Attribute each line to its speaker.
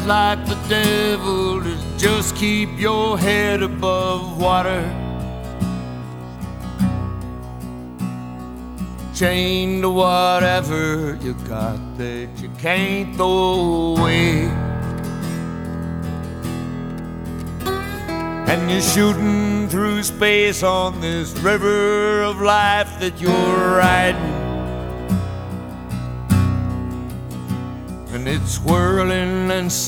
Speaker 1: like the devil to just keep your head above water. Chained to whatever you got that you can't throw away. And you're shooting through space on this river of life that you're riding. And it's swirling and